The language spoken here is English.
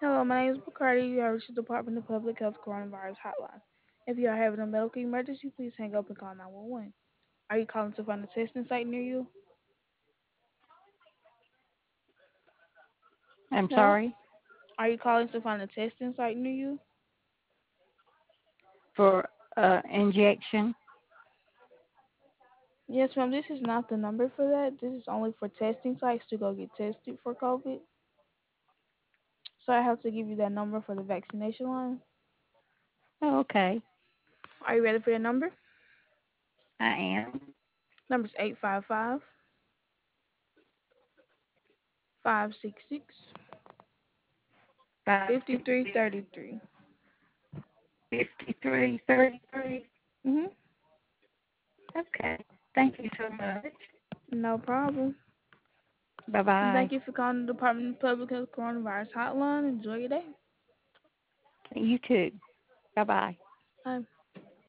Hello, my name is Bacardi. You have reached the Department of Public Health Coronavirus Hotline. If you are having a medical emergency, please hang up and call 911. Are you calling to find a testing site near you? I'm Hello? sorry Are you calling to find a testing site near you? for injection. Yes, ma'am. This is not the number for that. This is only for testing sites to go get tested for COVID. So I have to give you that number for the vaccination line. Oh, okay, Are you ready for your number? I am. Number's 855-566-5333. 566 5333. Mhm. Okay. Thank you so much. No problem. Bye And thank bye. you for calling the Department of Public Health Coronavirus Hotline. Enjoy your day. You too. Bye bye. Bye.